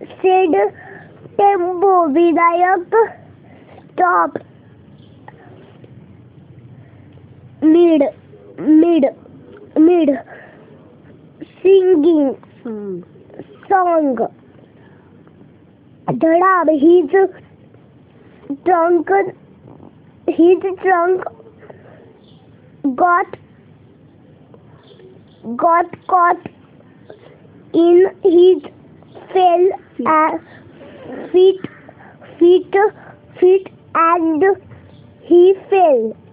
said Tembo. Vinayak stopped mid mid singing song. Dhadab, his trunk got caught in his feet and he fell.